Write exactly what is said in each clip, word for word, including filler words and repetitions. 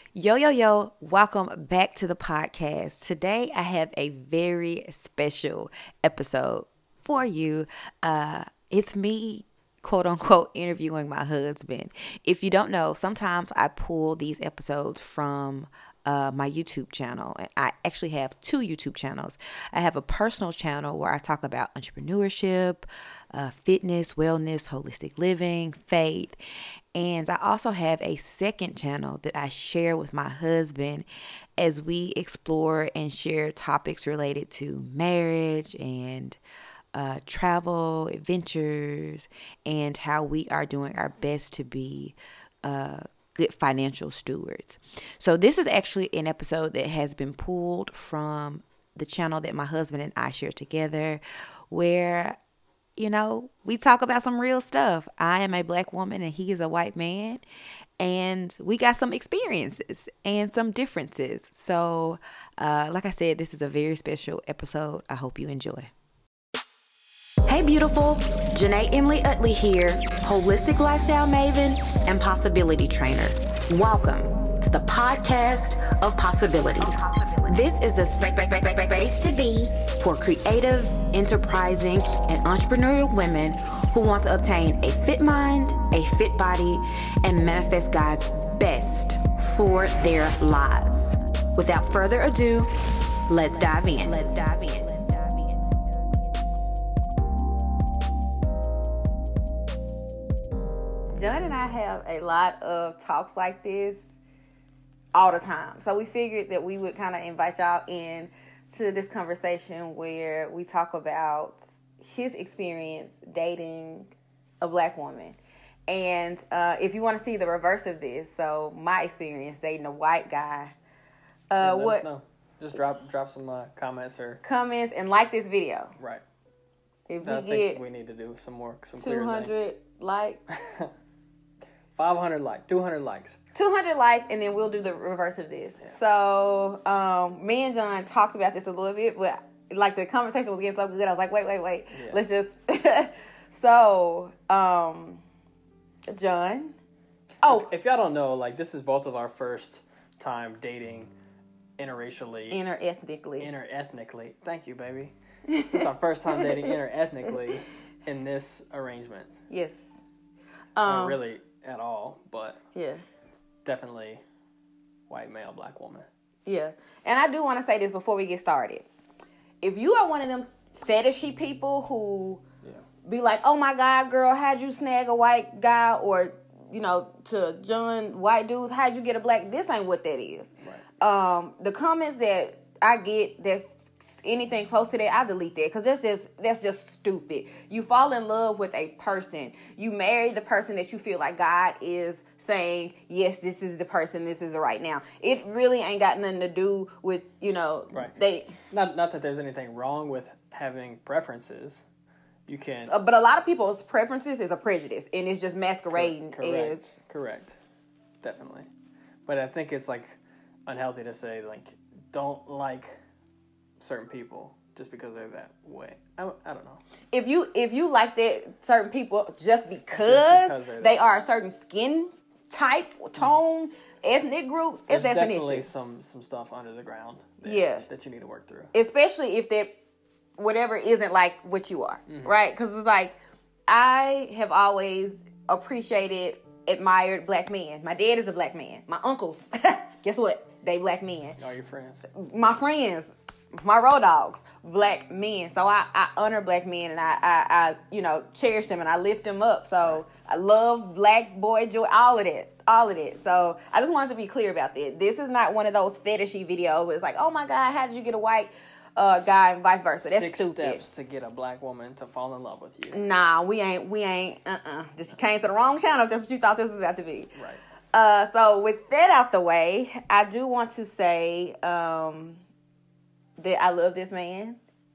Yo, yo, yo, welcome back to the podcast. Today I have a very special episode for you. Uh, it's me, quote unquote, interviewing my husband. If you don't know, sometimes I pull these episodes from uh, my YouTube channel. And I actually have two YouTube channels. I have a personal channel where I talk about entrepreneurship, uh, fitness, wellness, holistic living, faith. And I also have a second channel that I share with my husband as we explore and share topics related to marriage and uh, travel, adventures, and how we are doing our best to be uh, good financial stewards. So this is actually an episode that has been pulled from the channel that my husband and I share together, where you know, we talk about some real stuff. I am a black woman and he is a white man. And we got some experiences and some differences. So, uh, like I said, this is a very special episode. I hope you enjoy. Hey, beautiful. Janae Emily Utley here, holistic lifestyle maven and possibility trainer. Welcome to the podcast of possibilities. This is the space to be for creative, enterprising, and entrepreneurial women who want to obtain a fit mind, a fit body, and manifest God's best for their lives. Without further ado, let's dive in. Let's dive in. Let's dive in. John and I have a lot of talks like this all the time. So we figured that we would kind of invite y'all in to this conversation where we talk about his experience dating a black woman. And uh, if you want to see the reverse of this, so my experience dating a white guy, uh, yeah, let what? us know. Just drop drop some uh, comments or comments and like this video. Right. If I we think get we need to do some more some two hundred likes. five hundred likes, two hundred likes. two hundred likes, and then we'll do the reverse of this. Yeah. So, um, me and John talked about this a little bit, but like the conversation was getting so good, I was like, wait, wait, wait. Yeah. Let's just. so, um, John. Oh. If, if y'all don't know, like, this is both of our first time dating interracially. Interethnically. Interethnically. Thank you, baby. It's our first time dating interethnically in this arrangement. Yes. Um, Not really at all, but. Yeah. Definitely white male, black woman. Yeah. And I do want to say this before we get started. If you are one of them fetishy people who yeah. be like, oh my God, girl, how'd you snag a white guy? Or, you know, to John, white dudes, how'd you get a black? This ain't what that is. Right. Um, the comments that I get that's anything close to that, I delete that because that's just that's just stupid. You fall in love with a person. You marry the person that you feel like God is saying, yes, this is the person, this is the right now. It really ain't got nothing to do with, you know, right. they not not that there's anything wrong with having preferences. You can, uh, but a lot of people's preferences is a prejudice, and it's just masquerading correct, as correct, definitely. But I think it's like unhealthy to say like don't like certain people just because they're that way. I, I don't know. If you if you like that certain people just because, just because they are a certain skin type, tone, mm-hmm. ethnic group, there's that's an issue. Definitely some some stuff under the ground. That, yeah, that you need to work through. Especially if that whatever isn't like what you are, mm-hmm. right? Because it's like I have always appreciated, admired black men. My dad is a black man. My uncles, guess what? They black men. Are your friends? My friends. My road dogs, black men. So I, I honor black men and I, I, I, you know, cherish them and I lift them up. So I love black boy joy, all of that, all of that. So I just wanted to be clear about that. This is not one of those fetishy videos where it's like, oh my God, how did you get a white uh, guy and vice versa? That's Six stupid. steps to get a black woman to fall in love with you. Nah, we ain't, we ain't, uh-uh. Just came to the wrong channel if that's what you thought this was about to be. Right. Uh, so with that out the way, I do want to say, um... that I love this man,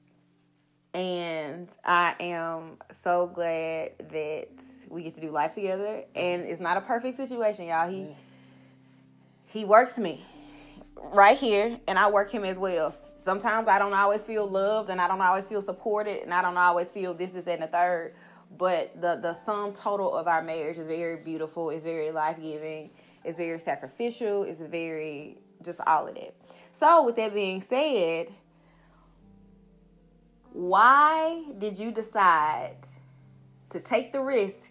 and I am so glad that we get to do life together. And it's not a perfect situation, y'all. He he works me right here, and I work him as well. Sometimes I don't always feel loved, and I don't always feel supported, and I don't always feel this, this, and the third. But the the sum total of our marriage is very beautiful. It's very life giving. It's very sacrificial. It's very, just all of that. So with that being said, why did you decide to take the risk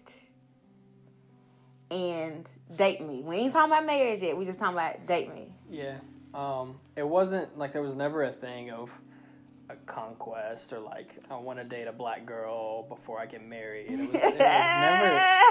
and date me? We ain't talking about marriage yet. We just talking about date me. Yeah. Um, it wasn't like there was never a thing of a conquest or like I want to date a black girl before I get married. It was, it was never.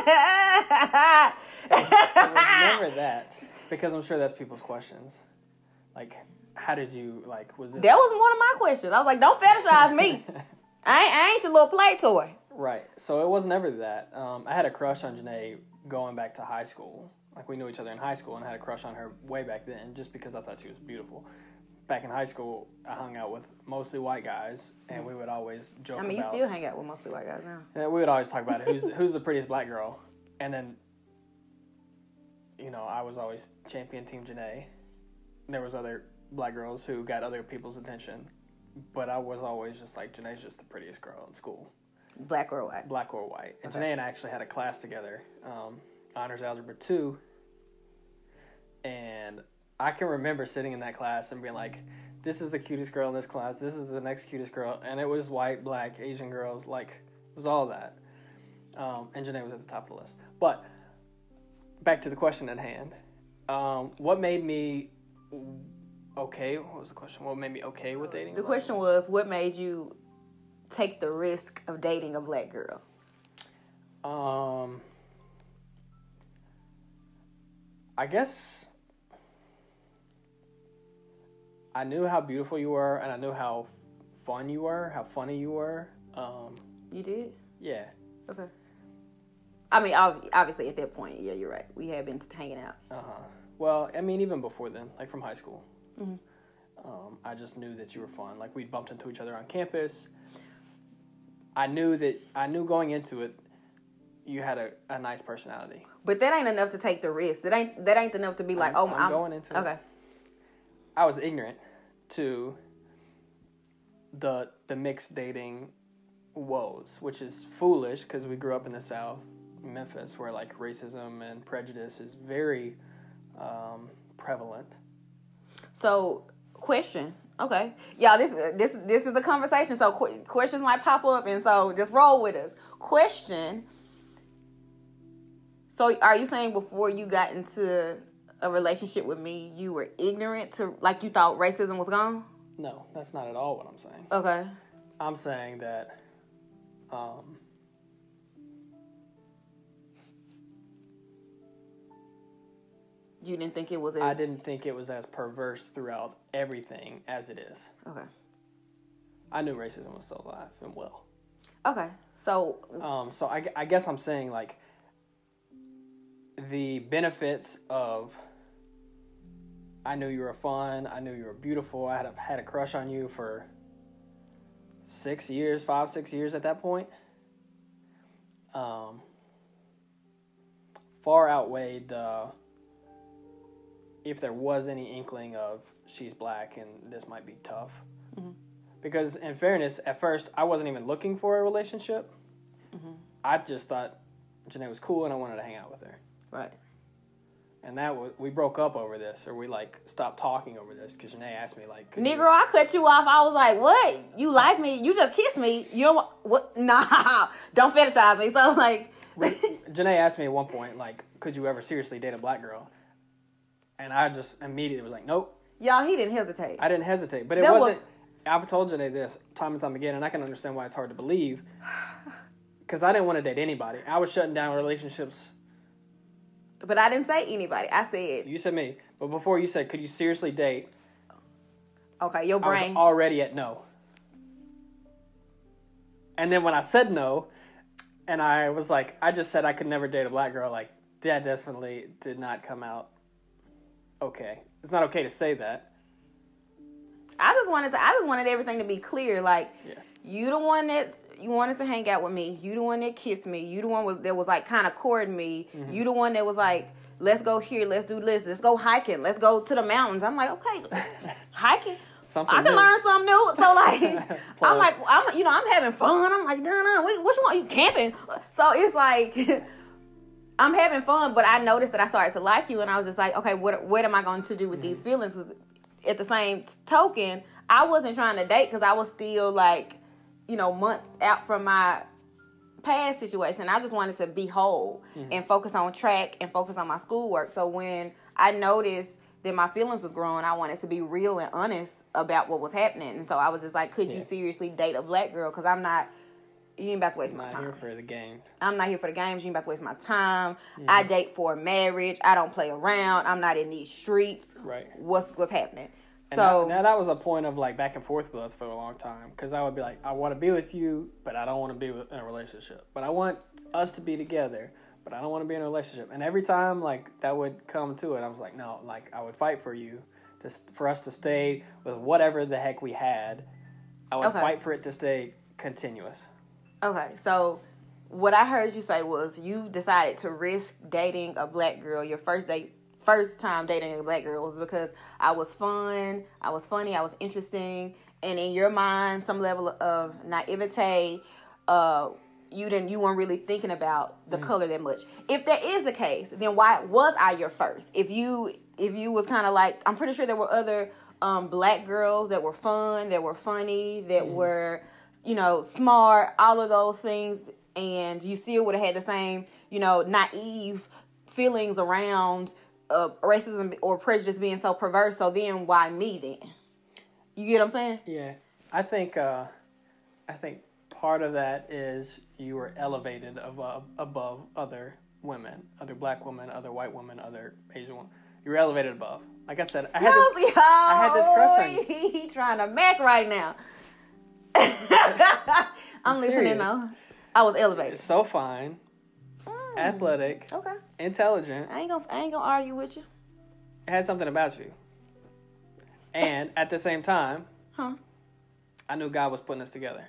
It was, it was never that, because I'm sure that's people's questions. Like, how did you like? Was this? That was one of my questions. I was like, don't fetishize me. I ain't, I ain't your little play toy. Right. So it was never that. Um, I had a crush on Janae going back to high school. Like, we knew each other in high school, and I had a crush on her way back then, just because I thought she was beautiful. Back in high school, I hung out with mostly white guys, and we would always joke about... I mean, about, you still hang out with mostly white guys now. And we would always talk about it. Who's, who's the prettiest black girl? And then, you know, I was always champion Team Janae. There was other black girls who got other people's attention, but I was always just like, Janae's just the prettiest girl in school. Black or white? Black or white. And Okay. Janae and I actually had a class together, um, Honors Algebra two, and I can remember sitting in that class and being like, this is the cutest girl in this class, this is the next cutest girl, and it was white, black, Asian girls, like, it was all that. Um, and Janae was at the top of the list. But, back to the question at hand. Um, what made me okay? What was the question? What made me okay with dating? The question was, what made you take the risk of dating a black girl? Um, I guess I knew how beautiful you were, and I knew how fun you were, how funny you were. Um, You did? yeah. Okay. I mean, ob- obviously at that point, yeah, you're right. We had been hanging out. Uh-huh. Well, I mean, even before then, like from high school. Mm-hmm. Um, I just knew that you were fun. Like, we bumped into each other on campus. I knew that, I knew going into it, you had a, a nice personality. But that ain't enough to take the risk. That ain't that ain't enough to be like, I'm, oh, I'm, I'm going into okay. it. I was ignorant to the the mixed dating woes, which is foolish because we grew up in the South, Memphis, where like racism and prejudice is very um, prevalent. So, question. Okay, y'all, this this this is a conversation. So qu- questions might pop up, and so just roll with us. Question. So, are you saying before you got into a relationship with me, you were ignorant to, like, you thought racism was gone? No, that's not at all what I'm saying. Okay. I'm saying that um, You didn't think it was as... I didn't think it was as perverse throughout everything as it is. Okay. I knew racism was still alive and well. Okay. So... Um, so I, I guess I'm saying, like, the benefits of I knew you were fun, I knew you were beautiful, I had a, had a crush on you for six years, five, six years at that point, um, far outweighed the, if there was any inkling of she's black and this might be tough. Mm-hmm. Because in fairness, at first, I wasn't even looking for a relationship. Mm-hmm. I just thought Janae was cool and I wanted to hang out with her. Right. And that was, we broke up over this, or we, like, stopped talking over this, because Janae asked me, like... Negro, you... I cut you off. I was like, what? You like me? You just kissed me. You don't... What? Nah. Don't fetishize me. So, like... Janae asked me at one point, like, could you ever seriously date a black girl? And I just immediately was like, nope. Y'all, he didn't hesitate. I didn't hesitate. But it that wasn't... Was... I've told Janae this time and time again, and I can understand why it's hard to believe. Because I didn't want to date anybody. I was shutting down relationships... But I didn't say anybody. I said... You said me. But before you said, could you seriously date? Okay, your brain... I was already at no. And then when I said no, and I was like, I just said I could never date a black girl, like, that definitely did not come out okay. It's not okay to say that. I just wanted to... I just wanted everything to be clear. Like, yeah. You the one that... You wanted to hang out with me. You the one that kissed me. You the one was, that was like kind of courting me. Mm-hmm. You the one that was like, let's go here. Let's do this. Let's go hiking. Let's go to the mountains. I'm like, okay, hiking. Something I can new. learn something new. So like, I'm like, I'm, you know, I'm having fun. I'm like, no, no, what you want? You camping? So it's like, I'm having fun, but I noticed that I started to like you, and I was just like, okay, what what am I going to do with mm-hmm. these feelings? At the same token, I wasn't trying to date because I was still like, you know, months out from my past situation. I just wanted to be whole mm-hmm. and focus on track and focus on my schoolwork. So when I noticed that my feelings was growing, I wanted to be real and honest about what was happening. And so I was just like, could yeah. you seriously date a black girl? Because I'm not. You ain't about to waste I'm my not time. here for the games. I'm not here for the games. You ain't about to waste my time. Mm-hmm. I date for marriage. I don't play around. I'm not in these streets. Right. What's what's happening? And so that, now that was a point of like back and forth with us for a long time, because I would be like, I want to be with you, but I don't want to be with, in a relationship. But I want us to be together, but I don't want to be in a relationship. And every time like that would come to it, I was like, no, like I would fight for you, to, for us to stay with whatever the heck we had. I would okay. fight for it to stay continuous. Okay, so what I heard you say was you decided to risk dating a black girl. Your first date, first time dating a black girl was because I was fun, I was funny, I was interesting, and in your mind, some level of naivete, uh, you didn't, you weren't really thinking about the mm. color that much. If that is the case, then why was I your first? If you, if you was kind of like, I'm pretty sure there were other um, black girls that were fun, that were funny, that mm. were, you know, smart, all of those things, and you still would have had the same, you know, naive feelings around uh, racism or prejudice being so perverse. So then, why me then? You get what I'm saying? Yeah, I think uh, I think part of that is you were elevated above above other women, other black women, other white women, other Asian women. You were elevated above. Like I said, I had this, yo, I had this crush on you. He trying to mac right now. I'm, I'm listening now. I was elevated. So fine, mm. athletic, okay, intelligent. I ain't gonna, I ain't gonna argue with you. It had something about you, and at the same time, huh? I knew God was putting us together.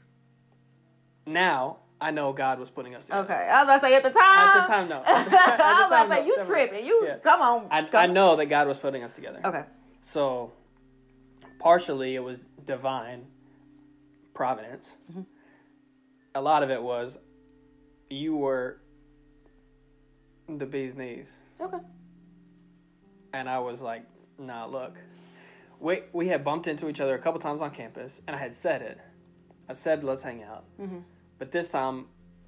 Now I know God was putting us together. Okay, I was about to say at the time. At the time, no. At the time, I was about to say no. you tripping. You yeah. come on. I, come I know that God was putting us together. Okay. So, partially it was divine providence. Mm-hmm. A lot of it was you were the bee's knees. Okay. And I was like, nah, look. We, we had bumped into each other a couple times on campus, and I had said it. I said, let's hang out. Mm-hmm. But this time,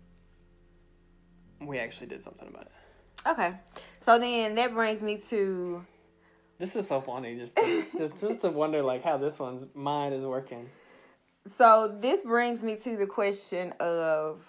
we actually did something about it. Okay. So then that brings me to... This is so funny, just to, just, just to wonder like how this one's mind is working. So this brings me to the question of,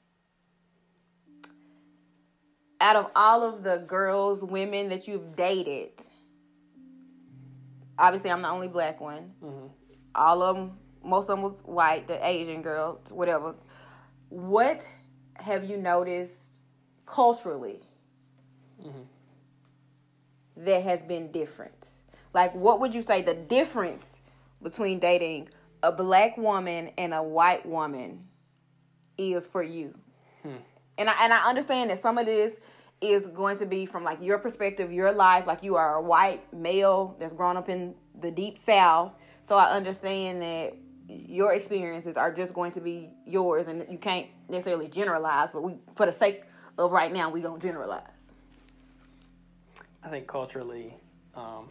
out of all of the girls, women that you've dated, obviously I'm the only black one. Mm-hmm. All of them, most of them was white, the Asian girl, whatever. What have you noticed culturally mm-hmm. that has been different? Like, what would you say the difference between dating a black woman and a white woman is for you? Hmm. And I and I understand that some of this is going to be from like your perspective, your life, like you are a white male that's grown up in the deep South. So I understand that your experiences are just going to be yours and you can't necessarily generalize, but we, for the sake of right now, we gonna generalize. I think culturally, um,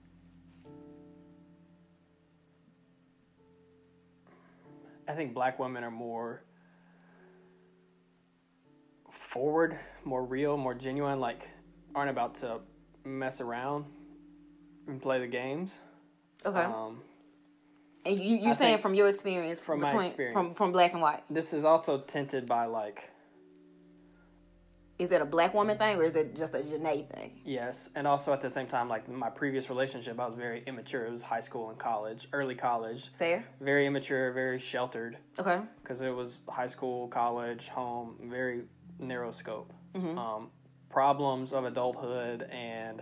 I think black women are more forward, more real, more genuine, like aren't about to mess around and play the games. Okay. Um, and you, you're I saying from your experience, from between, my experience, from from black and white. This is also tinted by like. Is that a black woman thing or is it just a Janae thing? Yes, and also at the same time, like my previous relationship, I was very immature. It was high school and college, early college. Fair. Very immature, very sheltered. Okay. Because it was high school, college, home, very narrow scope. Mm-hmm. Um, problems of adulthood and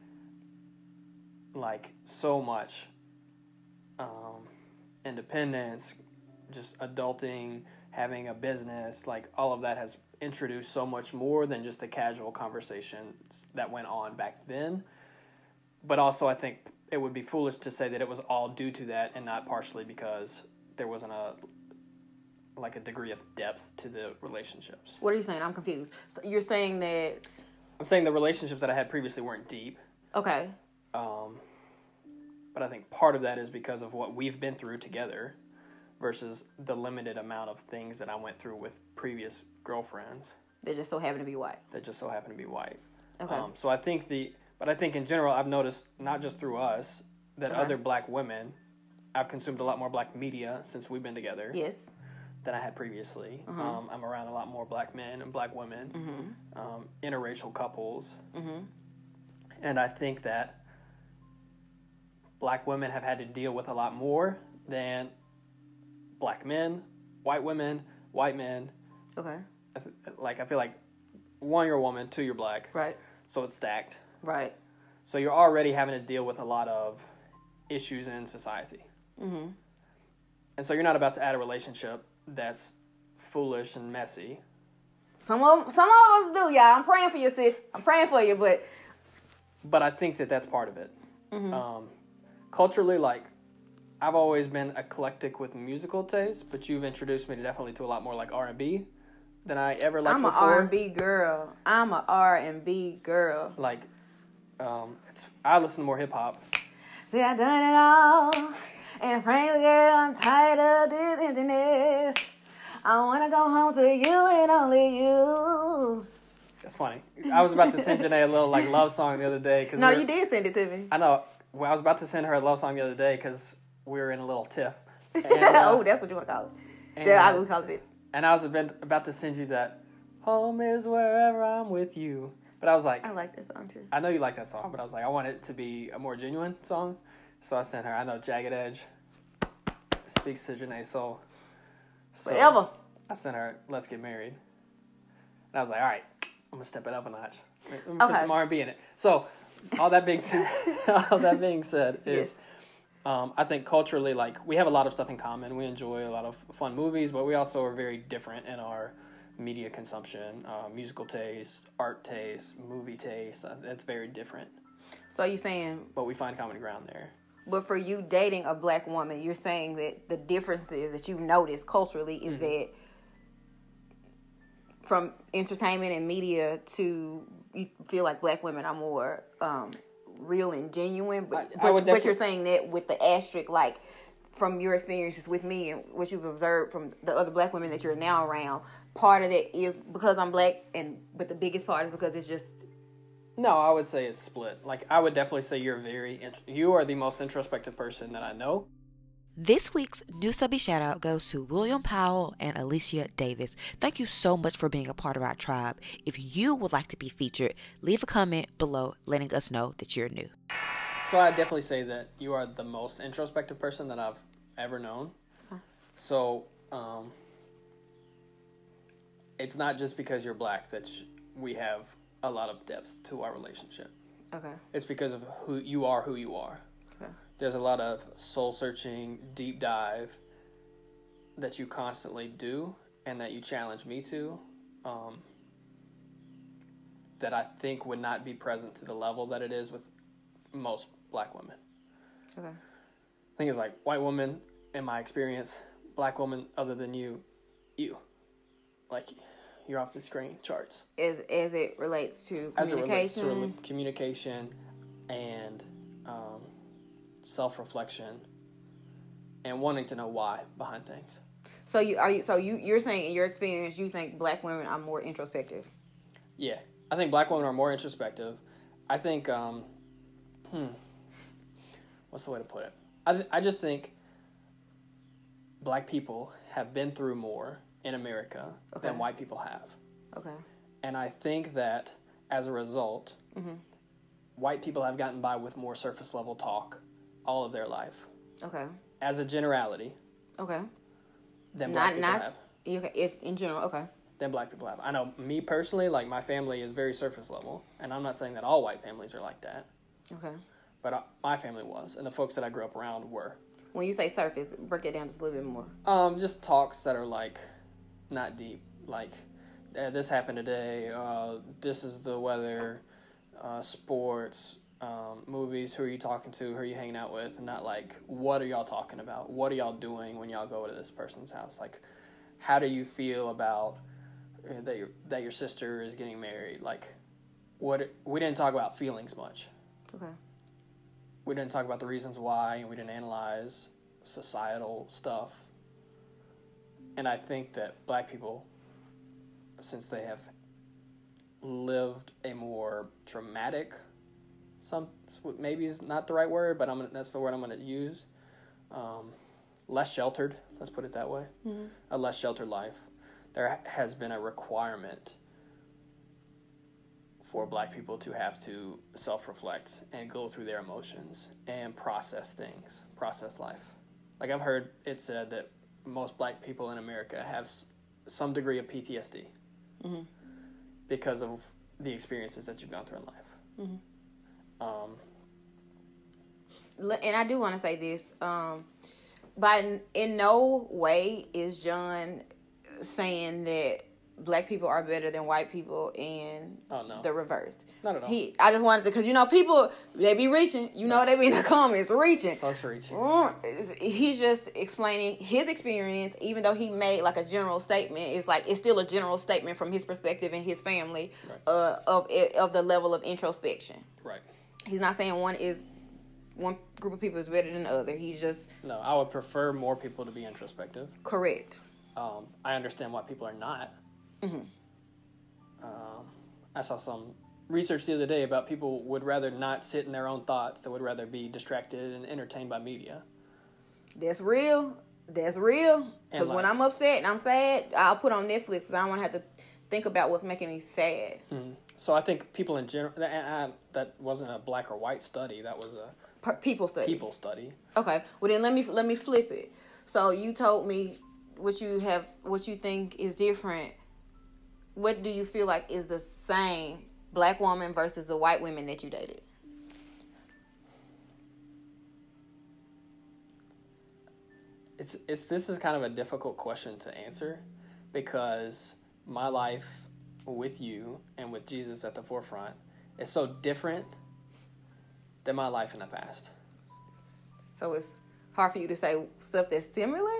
like so much um, independence, just adulting, having a business, like all of that has introduced so much more than just the casual conversations that went on back then. But also I think it would be foolish to say that it was all due to that and not partially because there wasn't a like a degree of depth to the relationships. What are you saying? I'm confused. So you're saying that... I'm saying the relationships that I had previously weren't deep. Okay. Um, but I think part of that is because of what we've been through together versus the limited amount of things that I went through with previous girlfriends. They just so happen to be white. That just so happen to be white. Okay. Um, so I think the... But I think in general, I've noticed, not just through us, that Okay. other black women... I've consumed a lot more black media since we've been together. Yes. Than I had previously. Uh-huh. Um, I'm around a lot more black men and black women, Mm-hmm. um, interracial couples. Mm-hmm. And I think that black women have had to deal with a lot more than black men, white women, white men. Okay. Like, I feel like, one, you're a woman, two, you're black. Right. So it's stacked. Right. So you're already having to deal with a lot of issues in society. Mm-hmm. And so you're not about to add a relationship that's foolish and messy. Some of some of us do, y'all. I'm praying for you, sis. I'm praying for you, but... But I think that that's part of it. Mm-hmm. Um, culturally, like, I've always been eclectic with musical taste, but you've introduced me to definitely to a lot more like R and B than I ever liked I'm before. an R and B girl. I'm an R and B girl. Like, um, it's I listen to more hip hop. See, I done it all. And frankly, girl, I'm tired of this emptiness. I want to go home to you and only you. That's funny. I was about to send Janae a little, like, love song the other day. Cause no, we were, you did send it to me. I know. Well, I was about to send her a love song the other day because we were in a little tiff. And, uh, oh, that's what you want to call it. and, Yeah, I uh, would call it. And I was about to send you that, home is wherever I'm with you. But I was like, I like that song, too. I know you like that song, but I was like, I want it to be a more genuine song. So I sent her, I know Jagged Edge speaks to Janae's soul. So Forever. I sent her, Let's Get Married. And I was like, all right, I'm going to step it up a notch. Let me Okay. put some R and B in it. So all that being said, all that being said is, Yes. um, I think culturally, like, we have a lot of stuff in common. We enjoy a lot of fun movies, but we also are very different in our media consumption, uh, musical taste, art taste, movie taste. Uh, it's very different. So you're saying, But we find common ground there. but for you dating a black woman, you're saying that the differences that you've noticed culturally is Mm-hmm. that from entertainment and media to you feel like black women are more um, real and genuine, but I- I but, would but you're definitely- saying that with the asterisk, like from your experiences with me and what you've observed from the other black women that you're now around, part of that is because I'm black, and but the biggest part is because it's just No, I would say it's split. Like, I would definitely say you're very, int- you are the most introspective person that I know. This week's new subby shout out goes to William Powell and Alicia Davis. Thank you so much for being a part of our tribe. If you would like to be featured, leave a comment below letting us know that you're new. So I definitely say that you are the most introspective person that I've ever known. So, um, it's not just because you're black that sh- we have a lot of depth to our relationship. okay. It's because of who you are, who you are. Okay. There's a lot of soul-searching, deep dive that you constantly do and that you challenge me to, um, that I think would not be present to the level that it is with most black women. Okay. Thing is, like, white woman, in my experience, black woman other than you, you. Like, you're off the screen charts. As as it relates to As it relates to communication. rela- communication and um, self-reflection and wanting to know why behind things. So you are you so you you're saying in your experience you think black women are more introspective. Yeah. I think black women are more introspective. I think, um, hmm, what's the way to put it? I, th- I just think black people have been through more in America Okay. than white people have. Okay. And I think that as a result, Mhm. white people have gotten by with more surface level talk all of their life. Okay. As a generality, Okay. than black Not people not have. okay, it's in general, okay. Than black people have. I know me personally, like, my family is very surface level, and I'm not saying that all white families are like that, Okay. but uh, my family was, and the folks that I grew up around were. When you say surface, break that down just a little bit more. Um, just talks that are, like, not deep. Like, eh, this happened today, uh, this is the weather, uh, sports, um, movies, who are you talking to, who are you hanging out with, and not, like, what are y'all talking about? What are y'all doing when y'all go to this person's house? Like, how do you feel about uh, that your that your sister is getting married? Like, what we didn't talk about feelings much. Okay. We didn't talk about the reasons why, and we didn't analyze societal stuff. And I think that black people, since they have lived a more dramatic, some maybe is not the right word, but I'm gonna, that's the word I'm going to use. Um, less sheltered, let's put it that way. Mm-hmm. A less sheltered life. There has been a requirement for black people to have to self-reflect and go through their emotions and process things, process life. Like I've heard it said that most black people in America have s- some degree of P T S D mm-hmm. because of the experiences that you've gone through in life. Mm-hmm. Um, and I do want to say this, um, but in no way is John saying that black people are better than white people and oh, no. the reverse. Not at all. He, I just wanted to, because, you know, people, they be reaching. You know, they be in the comments reaching. Folks are reaching. He's just explaining his experience, even though he made, like, a general statement. It's like, it's still a general statement from his perspective and his family right. uh, of of the level of introspection. Right. He's not saying one is, one group of people is better than the other. He's just... No, I would prefer more people to be introspective. Correct. Um, I understand why people are not. Mm-hmm. Um, I saw some research the other day about people would rather not sit in their own thoughts. They would rather be distracted and entertained by media. That's real. That's real. Because like, when I'm upset and I'm sad, I'll put on Netflix because I don't want to have to think about what's making me sad. Mm-hmm. So I think people in general, and I, that wasn't a black or white study. That was a per- people study. People study. Okay. Well, then let me let me flip it. So you told me what you have, what you think is different. What do you feel like is the same black woman versus the white women that you dated? It's it's this is kind of a difficult question to answer because my life with you and with Jesus at the forefront is so different than my life in the past. So it's hard for you to say stuff that's similar?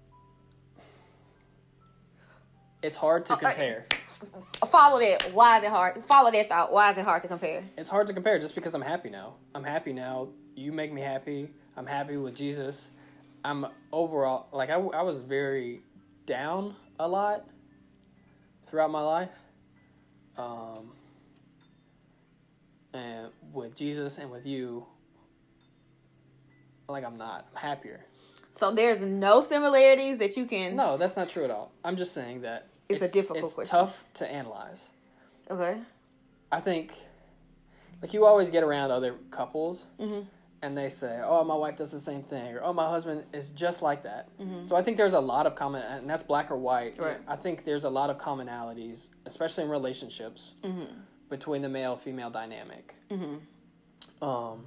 It's hard to compare. Uh, follow that. Why is it hard? Follow that thought. Why is it hard to compare? It's hard to compare just because I'm happy now. I'm happy now. You make me happy. I'm happy with Jesus. I'm overall, like, I, I was very down a lot throughout my life. Um, and with Jesus and with you, like, I'm not. I'm happier. So there's no similarities that you can... No, that's not true at all. I'm just saying that it's, it's a difficult it's question. It's tough to analyze. Okay. I think, like, you always get around other couples, mm-hmm. and they say, oh, my wife does the same thing, or oh, my husband is just like that. Mm-hmm. So I think there's a lot of common, and that's black or white. Right. I think there's a lot of commonalities, especially in relationships, mm-hmm. between the male-female dynamic. Mm-hmm. Um...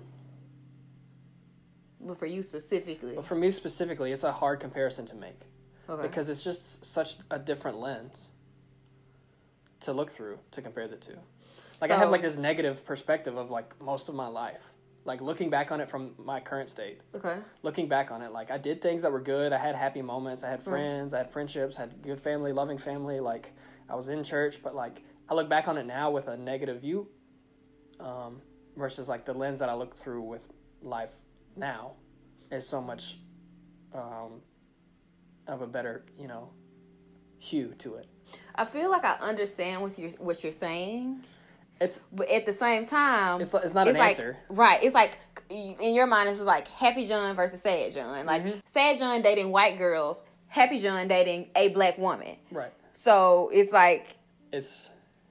But for you specifically? But for me specifically, it's a hard comparison to make. Okay. Because it's just such a different lens to look through to compare the two. Like, so, I have, like, this negative perspective of, like, most of my life. Like, looking back on it from my current state. Okay. Looking back on it, like, I did things that were good. I had happy moments. I had friends. Mm. I had friendships. I had good family, loving family. Like, I was in church. But, like, I look back on it now with a negative view um, versus, like, the lens that I look through with life now is so much um, of a better, you know, hue to it. I feel like I understand what you're what you're saying. It's but at the same time, it's it's not it's an like, answer, right? It's like in your mind, it's like Happy John versus Sad John. Like mm-hmm. Sad John dating white girls, Happy John dating a black woman. Right. So it's like it's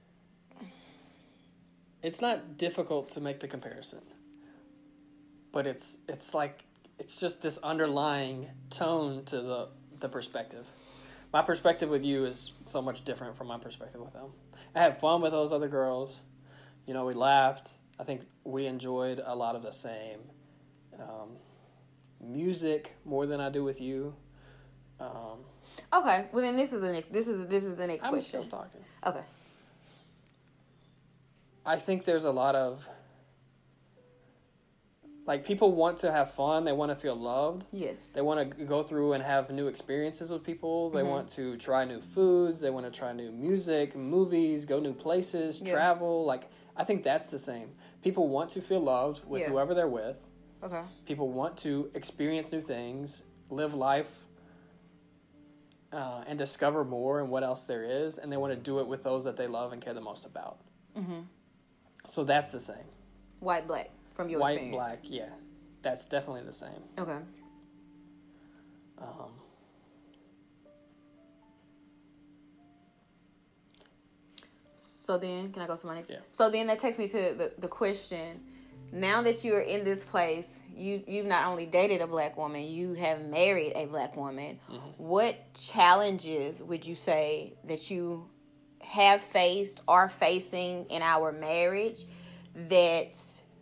it's not difficult to make the comparison, but it's it's like. It's just this underlying tone to the, the perspective. My perspective with you is so much different from my perspective with them. I had fun with those other girls. You know, we laughed. I think we enjoyed a lot of the same um, music more than I do with you. Um, okay, well then this is the next. This is this is the next I'm question. still talking. Okay. I think there's a lot of Like, people want to have fun. They want to feel loved. Yes. They want to go through and have new experiences with people. They Mm-hmm. want to try new foods. They want to try new music, movies, go new places, Yeah. travel. Like, I think that's the same. People want to feel loved with Yeah. whoever they're with. Okay. People want to experience new things, live life, uh, and discover more and what else there is. And they want to do it with those that they love and care the most about. Mm-hmm. So that's the same. White, black, from your White, experience. black, yeah. That's definitely the same. Okay. Um, So then, can I go to my next? Yeah. So then that takes me to the, the question. Now that you are in this place, you, you've not only dated a black woman, you have married a black woman. Mm-hmm. What challenges would you say that you have faced, are facing in our marriage that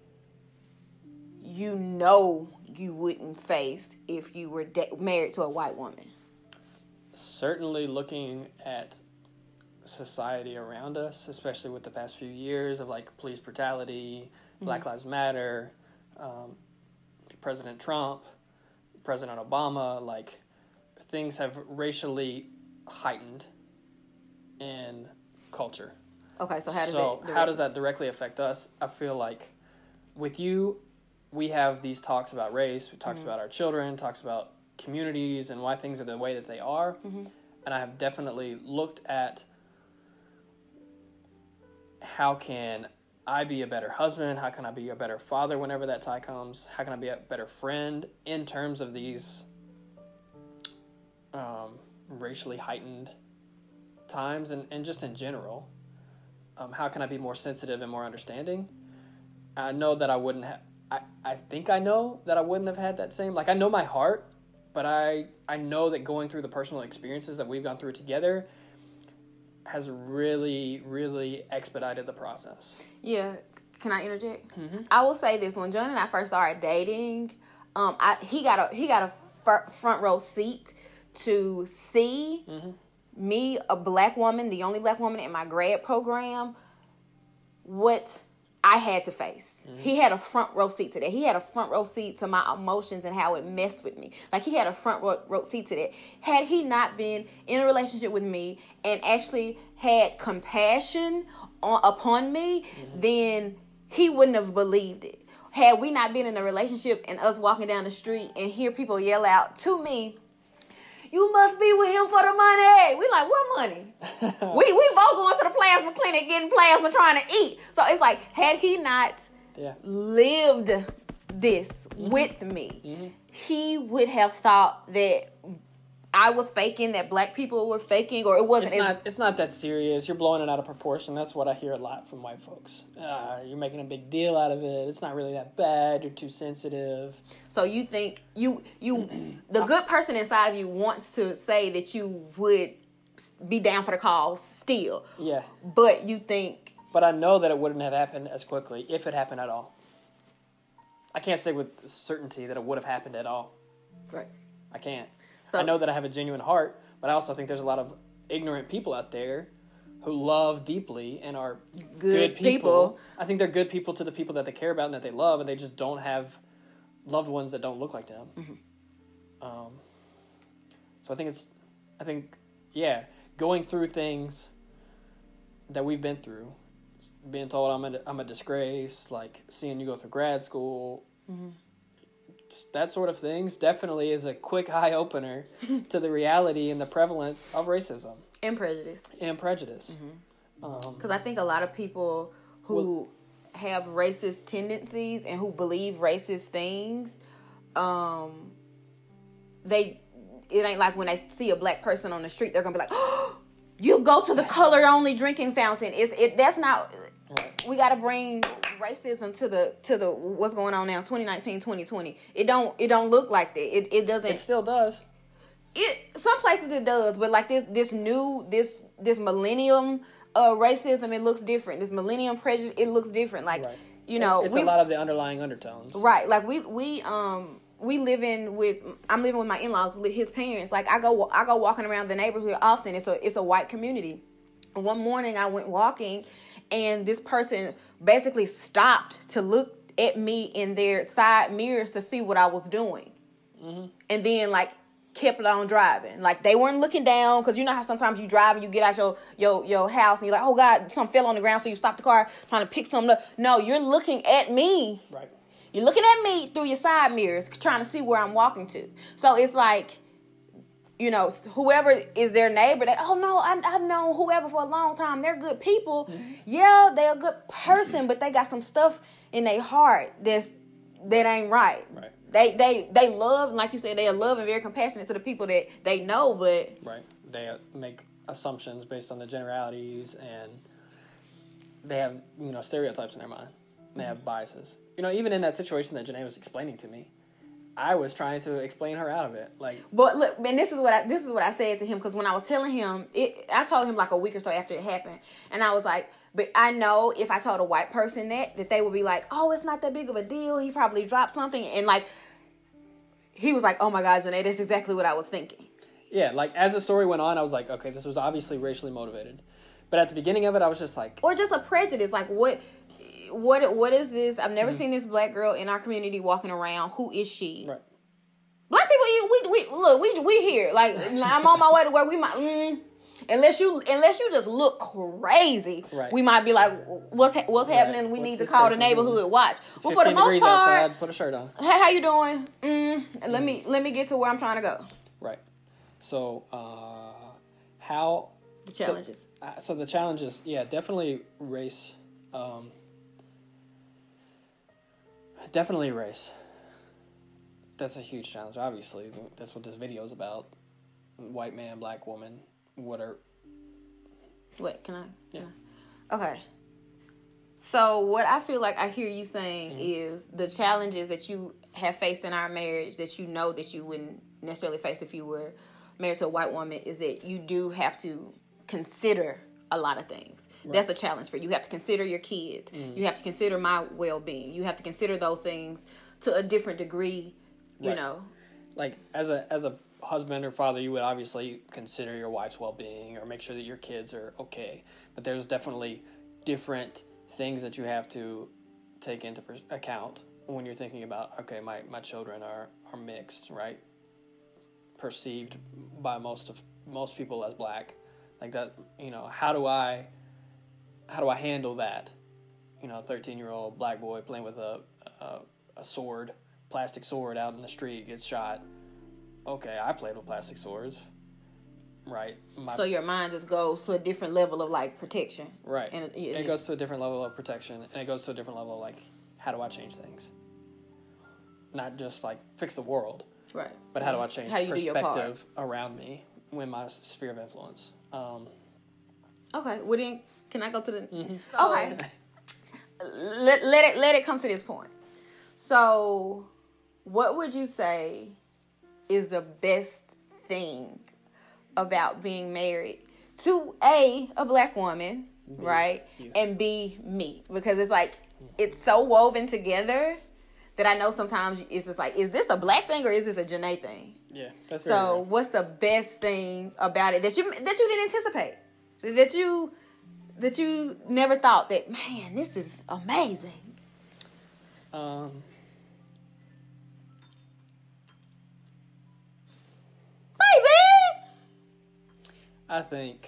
you know you wouldn't face if you were da- married to a white woman? certainly looking at society around us, especially with the past few years of like police brutality, mm-hmm. Black Lives Matter, um, President Trump, President Obama, like things have racially heightened in culture. Okay, so how does so that how does that directly affect us? I feel like with you, we have these talks about race, we talks mm-hmm. about our children, talks about communities and why things are the way that they are. Mm-hmm. And I have definitely looked at how can I be a better husband? How can I be a better father whenever that time comes? How can I be a better friend in terms of these um, racially heightened times and, and just in general? Um, how can I be more sensitive and more understanding? I know that I wouldn't have, I, I think I know that I wouldn't have had that same, like I know my heart, but I, I know that going through the personal experiences that we've gone through together has really, really expedited the process. Yeah. Can I interject? Mm-hmm. I will say this: when John and I first started dating, um, I he got a he got a fir- front row seat to see mm-hmm. me, a black woman, the only black woman in my grad program, what I had to face. Mm-hmm. He had a front row seat to that. He had a front row seat to my emotions and how it messed with me. Like, he had a front row, row seat to that. Had he not been in a relationship with me and actually had compassion on, upon me, mm-hmm. then he wouldn't have believed it. Had we not been in a relationship and us walking down the street and hear people yell out to me, "You must be with him for the money." We like, what money? we we both going to the plasma clinic getting plasma trying to eat. So it's like, had he not yeah. lived this mm-hmm. with me, mm-hmm. he would have thought that I was faking, that black people were faking, or it wasn't. It's not, it's not that serious. You're blowing it out of proportion. That's what I hear a lot from white folks. Uh, you're making a big deal out of it. It's not really that bad. You're too sensitive. So you think you you the good person inside of you wants to say that you would be down for the cause still. Yeah. But you think. But I know that it wouldn't have happened as quickly if it happened at all. I can't say with certainty that it would have happened at all. Right. I can't. So, I know that I have a genuine heart, but I also think there's a lot of ignorant people out there who love deeply and are good, good people. people. I think they're good people to the people that they care about and that they love, and they just don't have loved ones that don't look like them. Mm-hmm. Um, so I think it's, I think, yeah, going through things that we've been through, being told I'm a, I'm a disgrace, like seeing you go through grad school, mm-hmm. that sort of things definitely is a quick eye opener to the reality and the prevalence of racism and prejudice and prejudice. Because mm-hmm. um, I think a lot of people who well, have racist tendencies and who believe racist things, um, they it ain't like when they see a black person on the street, they're gonna be like, "Oh, you go to the color only drinking fountain." It's it that's not. Right. We got to bring racism to the to the what's going on now, twenty nineteen, twenty twenty. It don't it don't look like that. It it doesn't. It still does. It some places it does, but like this this new this this millennium uh, racism, it looks different. This millennium prejudice, it looks different. Like right. you know, it's we, a lot of the underlying undertones. Right. Like we we um we living with I'm living with my in-laws with his parents. Like I go I go walking around the neighborhood often. It's a it's a white community. And one morning I went walking. And this person basically stopped to look at me in their side mirrors to see what I was doing. Mm-hmm. And then, like, kept on driving. Like, they weren't looking down, because you know how sometimes you drive and you get out your, your, your house and you're like, oh, God, something fell on the ground, so you stop the car trying to pick something up. No, you're looking at me. Right. You're looking at me through your side mirrors, trying to see where I'm walking to. So it's like, you know, whoever is their neighbor, they, oh, no, I, I've known whoever for a long time. They're good people. Mm-hmm. Yeah, they're a good person, but they got some stuff in their heart that's, that ain't right. Right. They they they love, like you said, they are love and very compassionate to the people that they know, but... Right. They make assumptions based on the generalities, and they have, you know, stereotypes in their mind. They have biases. You know, even in that situation that Janae was explaining to me, I was trying to explain her out of it. Like, but look, and this is what I this is what I said to him, because when I was telling him, it, I told him like a week or so after it happened, and I was like, but I know if I told a white person that, that they would be like, oh, it's not that big of a deal. He probably dropped something, and like, he was like, oh my God, Janae, that's exactly what I was thinking. Yeah, like as the story went on, I was like, okay, this was obviously racially motivated. But at the beginning of it, I was just like, or just a prejudice, like what. What what is this? I've never mm-hmm. seen this black girl in our community walking around. Who is she? Right. Black people, we we look, we we here. Like, I'm on my way to work. We might, mm, unless you unless you just look crazy, right. we might be like, what's ha- what's right. happening? We what's need to call the neighborhood doing? Watch. It's but for the most part, outside, put a shirt on. Hey, how you doing? Mm, mm. Let me let me get to where I'm trying to go. Right. So, uh, how the challenges? So, uh, so the challenges, yeah, definitely race. Um, Definitely race. That's a huge challenge, obviously. That's what this video is about. White man, black woman. What are... Wait, can I? Yeah. Can I? Okay. So what I feel like I hear you saying mm-hmm. is the challenges that you have faced in our marriage that you know that you wouldn't necessarily face if you were married to a white woman is that you do have to consider a lot of things. Right. That's a challenge for you. You have to consider your kids. Mm. You have to consider my well-being. You have to consider those things to a different degree, you right. know. Like, as a as a husband or father, you would obviously consider your wife's well-being or make sure that your kids are okay. But there's definitely different things that you have to take into account when you're thinking about, okay, my, my children are, are mixed, right? Perceived by most of most people as black. Like that, you know, how do I... How do I handle that? You know, a thirteen-year-old black boy playing with a, a a sword, plastic sword out in the street, gets shot. Okay, I played with plastic swords, right? My, so your mind just goes to a different level of, like, protection. Right. And it, it, it goes to a different level of protection, and it goes to a different level of, like, how do I change things? Not just, like, fix the world. Right. But how do I change how do you perspective around me in my sphere of influence? Um, okay, well then... Can I go to the... Mm-hmm. So, okay. let, let it let it come to this point. So, what would you say is the best thing about being married to A, a black woman, B, right? You. And B, me. Because it's like, it's so woven together that I know sometimes it's just like, is this a black thing or is this a Janae thing? Yeah, that's very So, right. what's the best thing about it that you that you didn't anticipate? That you... That you never thought that, man, this is amazing. Um, Baby! I think,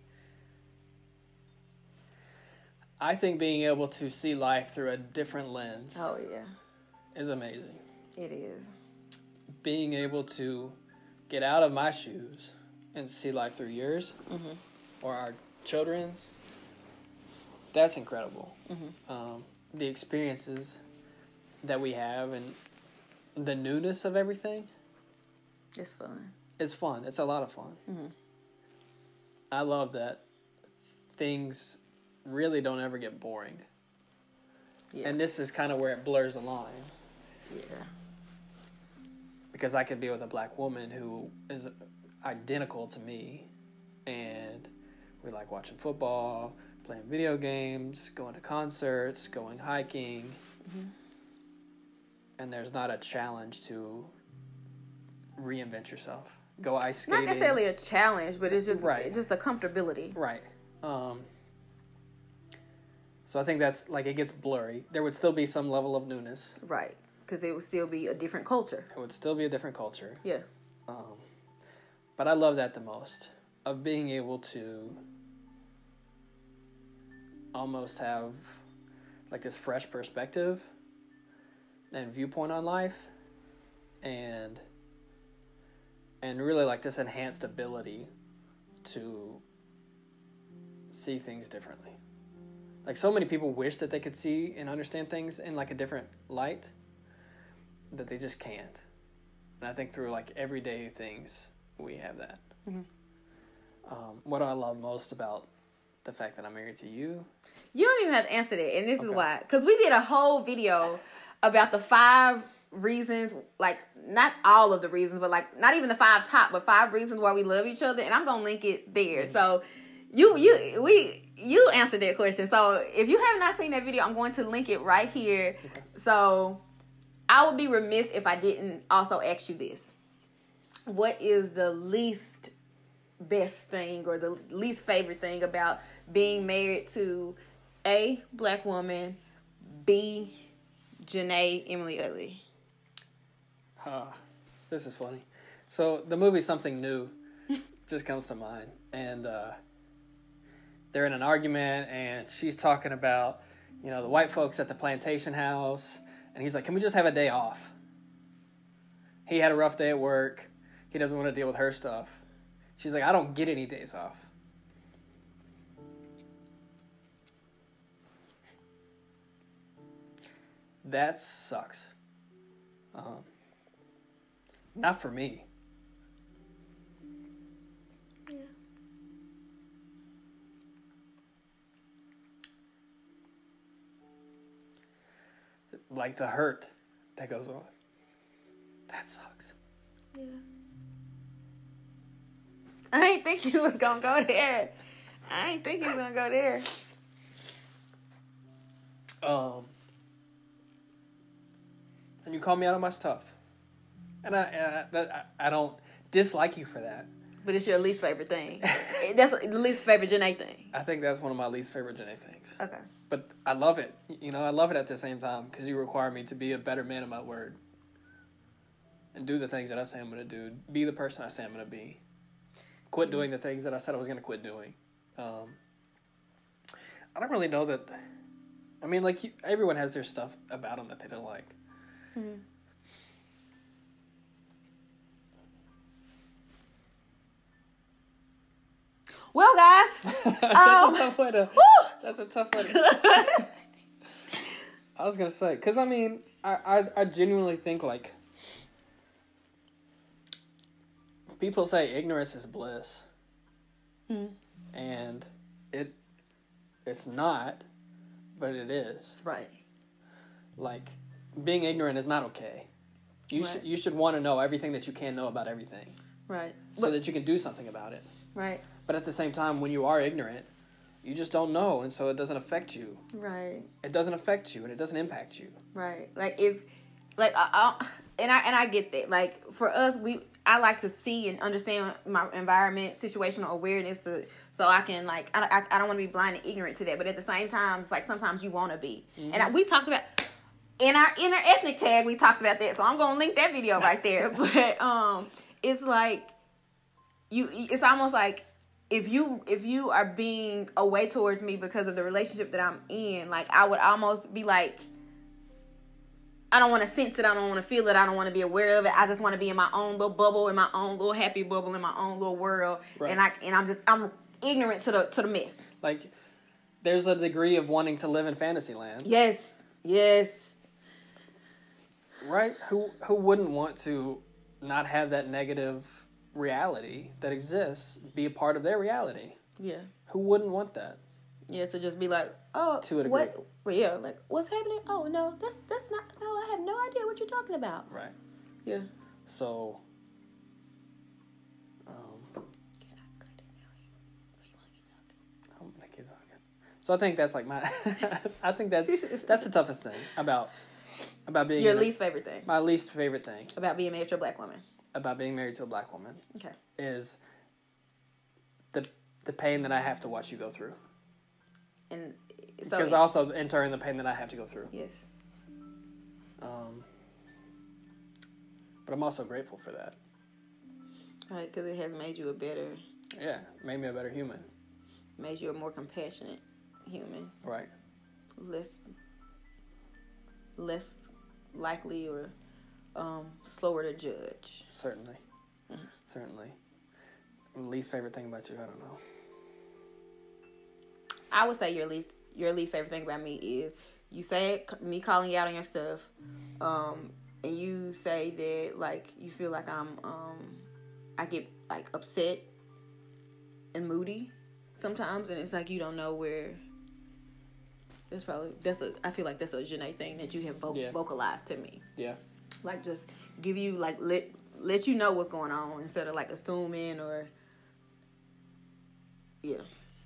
I think being able to see life through a different lens. Oh, yeah. Is amazing. It is. Being able to get out of my shoes and see life through yours mm-hmm. or our children's. That's incredible. Mm-hmm. Um, the experiences that we have and the newness of everything. It's fun. It's fun. It's a lot of fun. Mm-hmm. I love that things really don't ever get boring. Yeah. And this is kind of where it blurs the lines. Yeah. Because I could be with a black woman who is identical to me, and we like watching football, playing video games, going to concerts, going hiking, mm-hmm. and there's not a challenge to reinvent yourself. Go ice skating. Not necessarily a challenge, but it's just right. it's just the comfortability. Right. Um, So I think that's, like, it gets blurry. There would still be some level of newness. Right. Because it would still be a different culture. It would still be a different culture. Yeah. Um, but I love that the most, of being able to almost have, like, this fresh perspective and viewpoint on life, and and really, like, this enhanced ability to see things differently. Like, so many people wish that they could see and understand things in, like, a different light, that they just can't. And I think through, like, everyday things, we have that. Mm-hmm. Um, what I love most about the fact that I'm married to you. You don't even have to answer that, and this Okay. is why. Because we did a whole video about the five reasons, like, not all of the reasons, but, like, not even the five top, but five reasons why we love each other, and I'm going to link it there. Mm-hmm. So, you, you, we, you answered that question. So, if you have not seen that video, I'm going to link it right here. Okay. So, I would be remiss if I didn't also ask you this. What is the least best thing or the least favorite thing about being married to A, black woman, B, Janae Emily Utley? Uh, this is funny. So the movie Something New just comes to mind. And uh, they're in an argument, and she's talking about, you know, the white folks at the plantation house. And he's like, can we just have a day off? He had a rough day at work. He doesn't want to deal with her stuff. She's like, I don't get any days off. That sucks. Um, not for me. Yeah. Like the hurt that goes on. That sucks. Yeah. I ain't think you was gonna go there. I ain't think you was gonna go there. Um, and you call me out on my stuff, and I, and I, I, I don't dislike you for that. But it's your least favorite thing. That's the least favorite Janae thing. I think that's one of my least favorite Janae things. Okay. But I love it. You know, I love it at the same time because you require me to be a better man of my word and do the things that I say I'm going to do. Be the person I say I'm going to be. Quit doing the things that I said I was going to quit doing. Um, I don't really know that. I mean, like, you, everyone has their stuff about them that they don't like. Mm-hmm. Well, guys, that's um, a tough way to. Woo! That's a tough way to. I was gonna say, cause I mean, I, I I genuinely think, like, people say ignorance is bliss, mm. and it it's not, but it is. Right. Like, being ignorant is not okay. You Right. should you should want to know everything that you can know about everything, Right. so But, that you can do something about it. right. But at the same time, when you are ignorant, you just don't know, and so it doesn't affect you. Right. It doesn't affect you, and it doesn't impact you. Right. Like if, like I, I, and I and I get that. Like for us, we I like to see and understand my environment, situational awareness, to so I can like I I, I don't want to be blind and ignorant to that. But at the same time, it's like sometimes you want to be. Mm-hmm. And I, we talked about in our inner ethnic tag, we talked about that. So I'm gonna link that video right there. But um, it's like you. It's almost like. If you if you are being away towards me because of the relationship that I'm in, like I would almost be like, I don't want to sense it, I don't want to feel it, I don't want to be aware of it. I just want to be in my own little bubble, in my own little happy bubble, in my own little world, right. and I and I'm just I'm ignorant to the to the mess. Like, there's a degree of wanting to live in fantasy land. Yes, yes. Right? Who who wouldn't want to not have that negative reality that exists be a part of their reality? Yeah. Who wouldn't want that? Yeah, to just be like, oh, to a degree. what? Well, yeah, like what's happening? Oh no, that's that's not. No, I have no idea what you're talking about. Right. Yeah. So. Um, I'm gonna keep talking. So I think that's like my. I think that's that's the toughest thing about about being your in a- least favorite thing my least favorite thing about being married to a black woman. about being married to a black woman. Okay. Is the the pain that I have to watch you go through. And So because also entering the pain that I have to go through. yes. Um, but I'm also grateful for that. Right, because it has made you a better, Yeah, made me a better human. made you a more compassionate human, Right. less, less likely or um, slower to judge. Certainly. Mm-hmm. Certainly. Least favorite thing about you, I don't know. I would say your least your least favorite thing about me is you say me calling you out on your stuff, um, and you say that like you feel like I'm um, I get like upset and moody sometimes, and it's like you don't know where. That's probably that's a I feel like that's a Janae thing that you have vo- Yeah. vocalized to me. Yeah. Like just give you like let let you know what's going on instead of like assuming or yeah.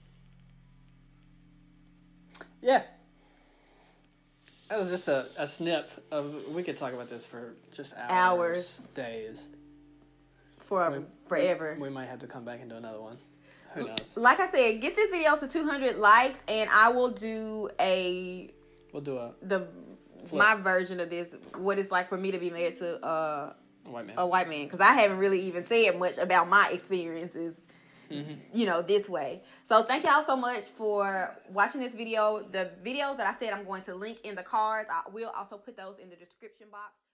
Yeah. That was just a, a snip of, we could talk about this for just hours, Hours. days. For We- forever. We might have to come back and do another one. Who knows? Like I said, get this video to two hundred likes, and I will do a We'll do a the Flip. my version of this. What it's like for me to be married to uh, white man. a white man, because I haven't really even said much about my experiences. Mm-hmm. You know, this way. So thank y'all so much for watching this video. The videos that I said I'm going to link in the cards, I will also put those in the description box.